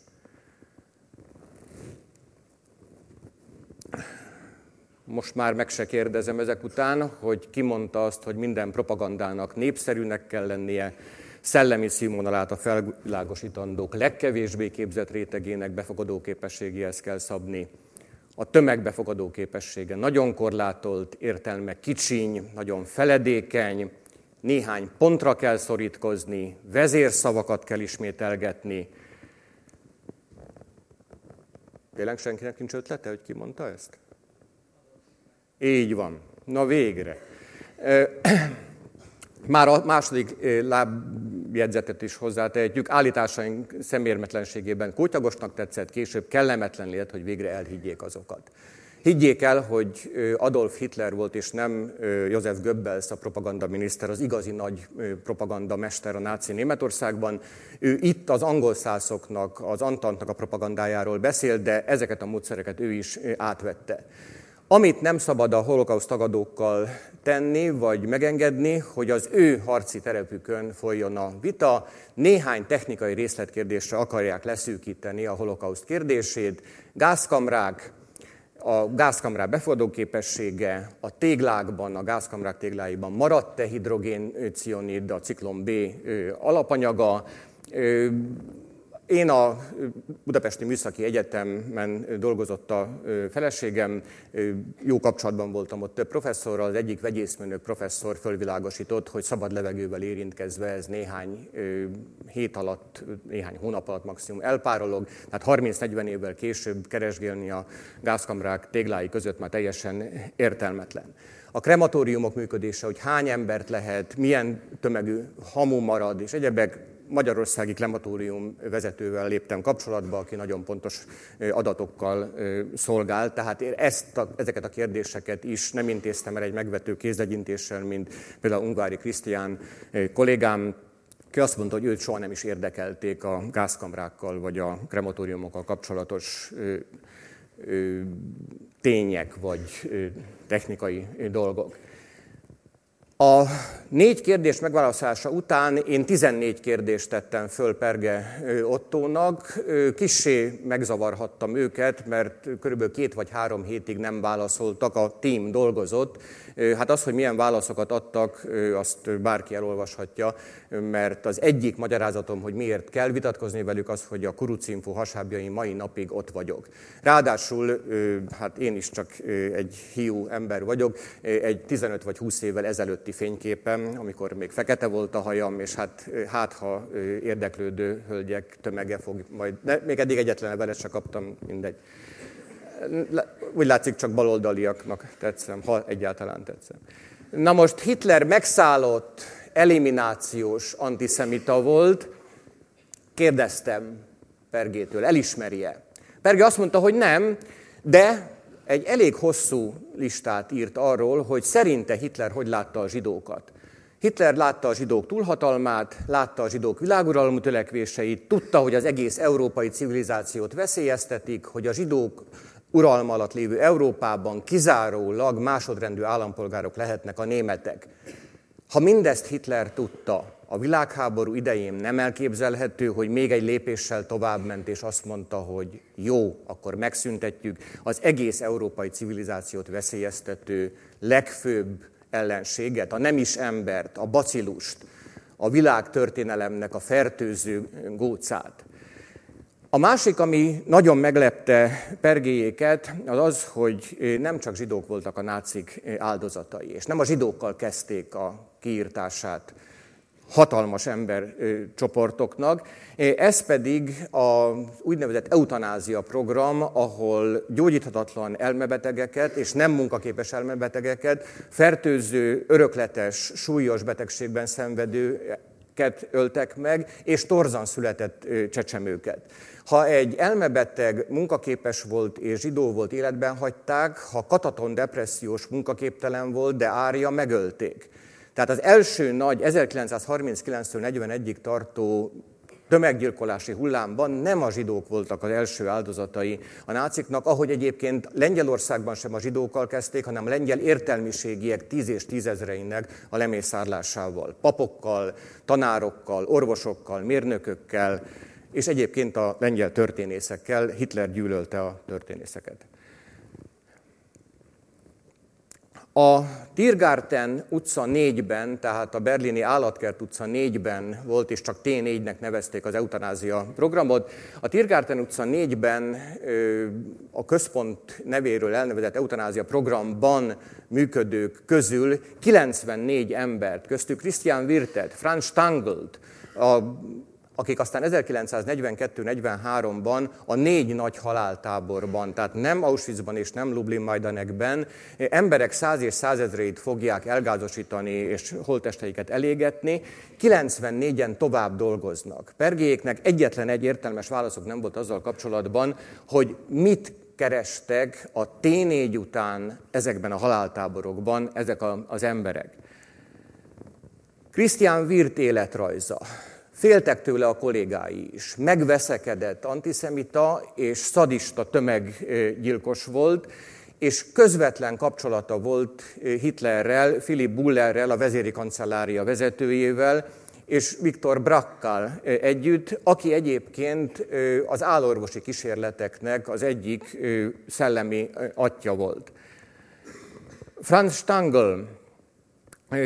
Most már meg se kérdezem ezek után, hogy ki mondta azt, hogy minden propagandának népszerűnek kell lennie, szellemi színvonalát a felvilágosítandók legkevésbé képzett rétegének befogadó képességéhez kell szabni. A tömeg befogadó képessége nagyon korlátolt, értelme kicsiny, nagyon feledékeny, néhány pontra kell szorítkozni, vezérszavakat kell ismételgetni. Tényleg senkinek nincs ötlete, hogy ki mondta ezt? Így van. Na végre. Már a második lábjegyzetet is hozzátehetjük. Állításaink szemérmetlenségében kótyagosnak tetszett, később kellemetlen lett, hogy végre elhiggyék azokat. Higgyék el, hogy Adolf Hitler volt, és nem Joseph Goebbels, a propagandaminiszter, az igazi nagy propagandamester a náci Németországban. Ő itt az angol szászoknak, az Antantnak a propagandájáról beszélt, de ezeket a módszereket ő is átvette. Amit nem szabad a holokauszt tagadókkal tenni, vagy megengedni, hogy az ő harci terepükön folyjon a vita, néhány technikai részletkérdésre akarják leszűkíteni a holokauszt kérdését. Gázkamrák, a gázkamrák befogadó képessége, a téglákban, a gázkamrák tégláiban maradt-e hidrogén cionid, a ciklon B alapanyaga, Én a Budapesti Műszaki Egyetemen dolgozott a feleségem, jó kapcsolatban voltam ott több professzorral, az egyik vegyészmérnök professzor fölvilágosított, hogy szabad levegővel érintkezve ez néhány hét alatt, néhány hónap alatt maximum elpárolog, tehát harminc-negyven évvel később keresgélni a gázkamrák téglái között már teljesen értelmetlen. A krematóriumok működése, hogy hány embert lehet, milyen tömegű hamu marad, és egyebek, magyarországi krematórium vezetővel léptem kapcsolatba, aki nagyon pontos adatokkal szolgál. Tehát én ezt a, ezeket a kérdéseket is nem intéztem el egy megvető kézlegyintéssel, mint például Ungvári Krisztián kollégám, ki azt mondta, hogy őt soha nem is érdekelték a gázkamrákkal vagy a krematóriumokkal kapcsolatos tények vagy technikai dolgok. A négy kérdés megválaszolása után én tizennégy kérdést tettem föl Perge Ottónak. Kissé megzavarhattam őket, mert körülbelül két vagy három hétig nem válaszoltak, a tím dolgozott. Hát az, hogy milyen válaszokat adtak, azt bárki elolvashatja, mert az egyik magyarázatom, hogy miért kell vitatkozni velük, az, hogy a Kurucinfo hasábjain mai napig ott vagyok. Ráadásul, hát én is csak egy hiú ember vagyok, egy tizenöt vagy húsz évvel ezelőtti fényképem, amikor még fekete volt a hajam, és hát, hát ha érdeklődő hölgyek tömege fog majd, de még eddig egyetlen levelet se kaptam, mindegy. Úgy látszik, csak baloldaliaknak tetszem, ha egyáltalán tetszem. Na most Hitler megszállott, eliminációs antiszemita volt. Kérdeztem Pergétől, elismeri-e? Perge azt mondta, hogy nem, de egy elég hosszú listát írt arról, hogy szerinte Hitler hogy látta a zsidókat. Hitler látta a zsidók túlhatalmát, látta a zsidók világuralomú törekvéseit, tudta, hogy az egész európai civilizációt veszélyeztetik, hogy a zsidók uralma alatt lévő Európában kizárólag másodrendű állampolgárok lehetnek a németek. Ha mindezt Hitler tudta, a világháború idején nem elképzelhető, hogy még egy lépéssel továbbment, és azt mondta, hogy jó, akkor megszüntetjük az egész európai civilizációt veszélyeztető legfőbb ellenséget, a nem is embert, a bacillust, a világtörténelemnek a fertőző gócát. A másik, ami nagyon meglepte Pergéjéket, az az, hogy nem csak zsidók voltak a nácik áldozatai, és nem a zsidókkal kezdték a kiirtását hatalmas embercsoportoknak. Ez pedig az úgynevezett eutanázia program, ahol gyógyíthatatlan elmebetegeket és nem munkaképes elmebetegeket, fertőző, örökletes, súlyos betegségben szenvedőket öltek meg, és torzan született csecsemőket. Ha egy elmebeteg munkaképes volt és zsidó volt, életben hagyták, ha kataton depressziós munkaképtelen volt, de árja, megölték. Tehát az első nagy ezerkilencszázharminckilenctől negyvenegyig tartó tömeggyilkolási hullámban nem a zsidók voltak az első áldozatai a náciknak, ahogy egyébként Lengyelországban sem a zsidókkal kezdték, hanem a lengyel értelmiségiek tíz és tízezreinek a lemészárlásával. Papokkal, tanárokkal, orvosokkal, mérnökökkel, és egyébként a lengyel történészekkel. Hitler gyűlölte a történészeket. A Tiergarten utca négyben, tehát a berlini Állatkert utca négyben volt, és csak té négynek nevezték az eutanázia programot. A Tiergarten utca négyben a központ nevéről elnevezett eutanázia programban működők közül kilencvennégy embert, köztük Christian Wirtet, Franz Stanglt, a akik aztán ezerkilencszáznegyvenkettő-negyvenháromban a négy nagy haláltáborban, tehát nem Auschwitzban és nem Lublin-Majdanekben emberek száz és százezreit fogják elgázosítani és holttesteiket elégetni, kilencvennégyen tovább dolgoznak. Pergéjéknek egyetlen egy értelmes válaszok nem volt azzal kapcsolatban, hogy mit kerestek a té négy után ezekben a haláltáborokban ezek az emberek. Christian Wirth életrajza. Féltek tőle a kollégái is. Megveszekedett antiszemita és szadista tömeggyilkos volt, és közvetlen kapcsolata volt Hitlerrel, Philipp Bullerrel, a vezéri kancellária vezetőjével, és Viktor Brackkal együtt, aki egyébként az állorvosi kísérleteknek az egyik szellemi atya volt. Franz Stangl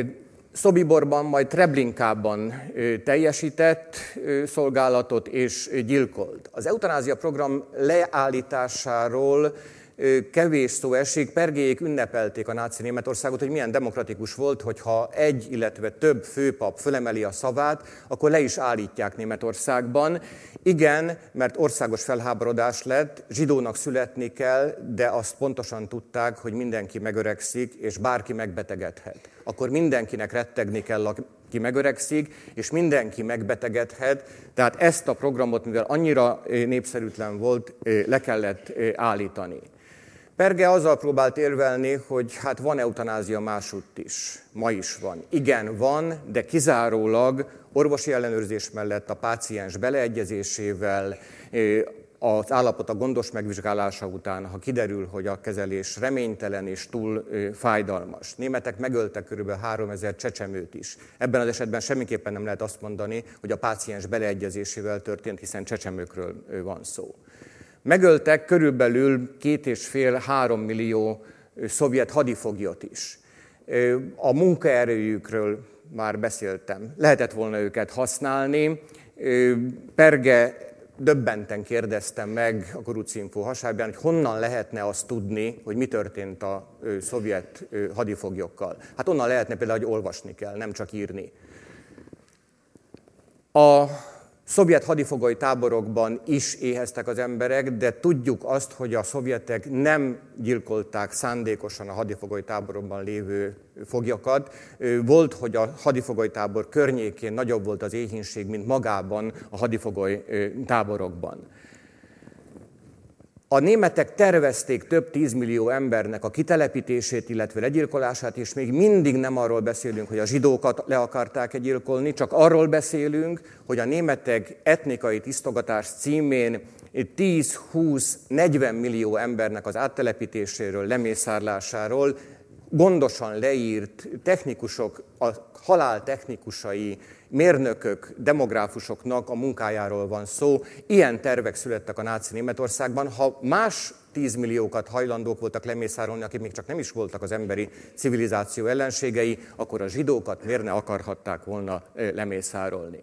Szobiborban, majd Treblinkában teljesített szolgálatot és gyilkolt. Az eutanázia program leállításáról kevés szó esik, Pergéjék ünnepelték a náci Németországot, hogy milyen demokratikus volt, hogyha egy, illetve több főpap fölemeli a szavát, akkor le is állítják Németországban. Igen, mert országos felháborodás lett, zsidónak születni kell, de azt pontosan tudták, hogy mindenki megöregszik, és bárki megbetegedhet. Akkor mindenkinek rettegni kell, aki megöregszik, és mindenki megbetegedhet. Tehát ezt a programot, mivel annyira népszerűtlen volt, le kellett állítani. Perge azzal próbált érvelni, hogy hát van eutanázia másutt is, ma is van. Igen, van, de kizárólag orvosi ellenőrzés mellett a páciens beleegyezésével, az állapota gondos megvizsgálása után, ha kiderül, hogy a kezelés reménytelen és túl fájdalmas. Németek megöltek körülbelül háromezer csecsemőt is. Ebben az esetben semmiképpen nem lehet azt mondani, hogy a páciens beleegyezésével történt, hiszen csecsemőkről van szó. Megöltek körülbelül két és fél-három millió szovjet hadifoglyot is. A munkaerőjükről már beszéltem. Lehetett volna őket használni. Perge döbbenten kérdeztem meg a Kurucinfo hasábján, hogy honnan lehetne azt tudni, hogy mi történt a szovjet hadifoglyokkal. Hát onnan lehetne például, hogy olvasni kell, nem csak írni. A szovjet hadifogoly táborokban is éheztek az emberek, de tudjuk azt, hogy a szovjetek nem gyilkolták szándékosan a hadifogoly táborokban lévő foglyokat. Volt, hogy a hadifogoly tábor környékén nagyobb volt az éhínség, mint magában a hadifogoly táborokban. A németek tervezték több tízmillió embernek a kitelepítését, illetve legyilkolását, és még mindig nem arról beszélünk, hogy a zsidókat le akarták-e gyilkolni, csak arról beszélünk, hogy a németek etnikai tisztogatás címén tíz-húsz-negyven millió embernek az áttelepítéséről, lemészárlásáról gondosan leírt technikusok, a halál technikusai, mérnökök, demográfusoknak a munkájáról van szó. Ilyen tervek születtek a náci Németországban. Ha más tízmilliókat hajlandók voltak lemészárolni, akik még csak nem is voltak az emberi civilizáció ellenségei, akkor a zsidókat miért ne akarhatták volna lemészárolni?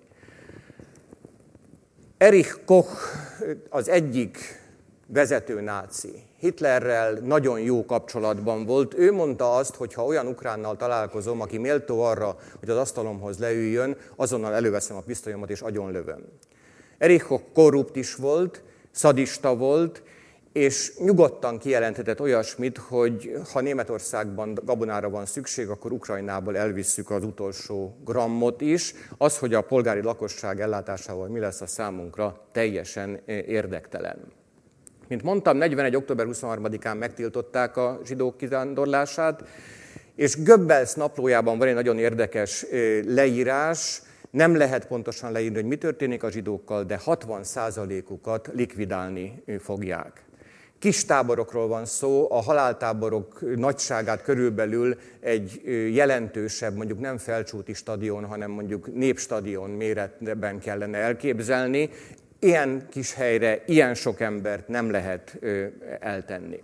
Erich Koch az egyik vezető náci. Hitlerrel nagyon jó kapcsolatban volt. Ő mondta azt, hogy ha olyan ukránnal találkozom, aki méltó arra, hogy az asztalomhoz leüljön, azonnal előveszem a pisztolyomat és agyonlövöm. Erich Koch korrupt is volt, szadista volt, és nyugodtan kijelenthetett olyasmit, hogy ha Németországban gabonára van szükség, akkor Ukrajnából elvisszük az utolsó grammot is. Az, hogy a polgári lakosság ellátásával mi lesz a számunkra, teljesen érdektelen. Mint mondtam, negyvenegy. október huszonharmadikán megtiltották a zsidók kivándorlását, és Goebbels naplójában van egy nagyon érdekes leírás, nem lehet pontosan leírni, hogy mi történik a zsidókkal, de hatvan százalékukat likvidálni fogják. Kis táborokról van szó, a haláltáborok nagyságát körülbelül egy jelentősebb, mondjuk nem Felcsúti stadion, hanem mondjuk Népstadion méretben kellene elképzelni. Ilyen kis helyre, ilyen sok embert nem lehet eltenni.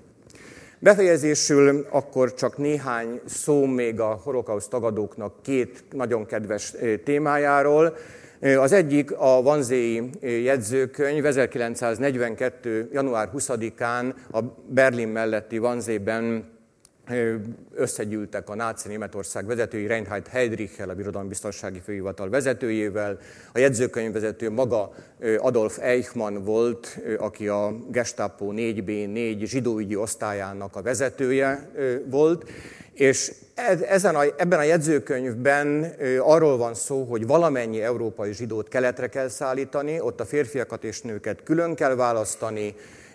Befejezésül akkor csak néhány szó még a holokauszt tagadóknak két nagyon kedves témájáról. Az egyik a Wannsee jegyzőkönyv, ezerkilencszáznegyvenkettő. január huszadikán a Berlin melletti Wannsee-ben összegyűltek a náci Németország vezetői, Reinhard Heydrichel, a Birodalmi-biztonsági Főhivatal vezetőjével. A jegyzőkönyvvezető maga Adolf Eichmann volt, aki a Gestapo négy bé négy zsidóügyi osztályának a vezetője volt, és ezen a, ebben a jegyzőkönyvben arról van szó, hogy valamennyi európai zsidót keletre kell szállítani, ott a férfiakat és nőket külön kell választani,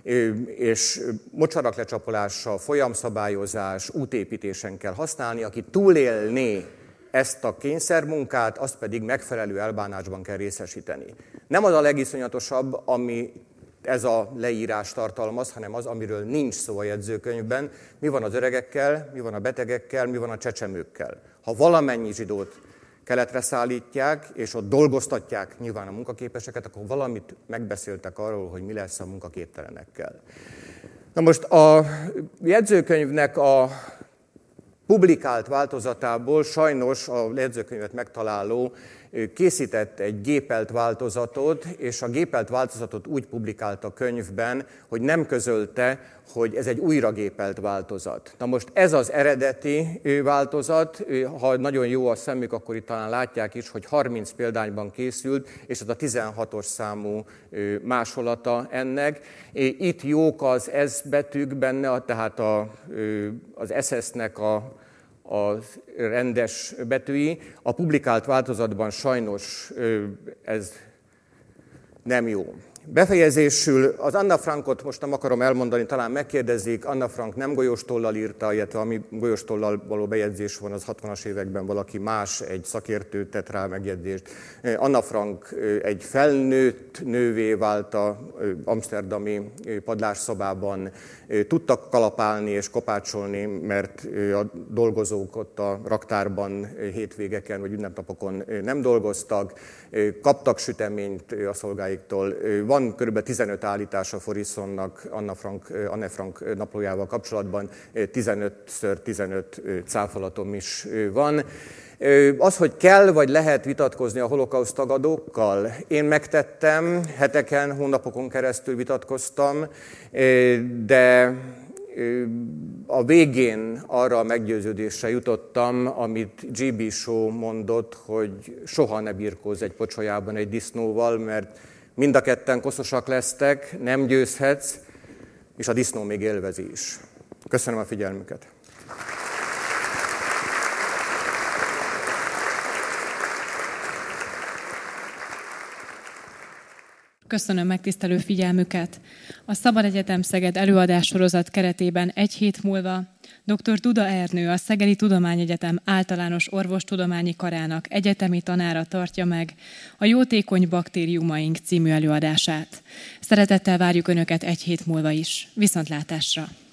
és mocsaraklecsapolással, folyamszabályozás, útépítésen kell használni. Aki túlélné ezt a kényszermunkát, azt pedig megfelelő elbánásban kell részesíteni. Nem az a legiszonyatosabb, ami ez a leírás tartalmaz, hanem az, amiről nincs szó a jegyzőkönyvben. Mi van az öregekkel, mi van a betegekkel, mi van a csecsemőkkel. Ha valamennyi zsidót keletre szállítják, és ott dolgoztatják nyilván a munkaképeseket, akkor valamit megbeszéltek arról, hogy mi lesz a munkaképtelenekkel. Na most a jegyzőkönyvnek a publikált változatából sajnos a jegyzőkönyvet megtaláló készített egy gépelt változatot, és a gépelt változatot úgy publikálta a könyvben, hogy nem közölte, hogy ez egy újra gépelt változat. Na most ez az eredeti változat, ha nagyon jó a szemük, akkor itt talán látják is, hogy harminc példányban készült, és ez a tizenhatos számú másolata ennek. Itt jók az S betűk benne, tehát a, az es es-nek a a rendes betűi. A publikált változatban sajnos ez nem jó. Befejezésül az Anna Frankot most nem akarom elmondani, talán megkérdezik, Anna Frank nem golyóstollal írta, illetve ami golyóstollal való bejegyzés van, az hatvanas években valaki más, egy szakértő tett rá megjegyzést. Anna Frank egy felnőtt nővé vált az amszterdami padlásszobában, tudtak kalapálni és kopácsolni, mert a dolgozók ott a raktárban hétvégeken vagy ünnepnapokon nem dolgoztak, kaptak süteményt a szolgáiktól. Van kb. tizenöt állítása Forissonnak Anna Frank, Anne Frank naplójával kapcsolatban, tizenötször tizenöt cáfolatom is van. Az, hogy kell vagy lehet vitatkozni a holokauszt tagadókkal, én megtettem, heteken, hónapokon keresztül vitatkoztam, de a végén arra a meggyőződésre jutottam, amit gé bé Shaw mondott, hogy soha ne birkózz egy pocsolyában egy disznóval, mert mind a ketten koszosak lesztek, nem győzhetsz, és a disznó még élvezi is. Köszönöm a figyelmüket! Köszönöm megtisztelő figyelmüket! A Szabad Egyetem Szeged előadássorozat keretében egy hét múlva dr. Duda Ernő, a Szegedi Tudományegyetem Általános Orvostudományi Karának egyetemi tanára tartja meg a Jótékony baktériumaink című előadását. Szeretettel várjuk Önöket egy hét múlva is. Viszontlátásra!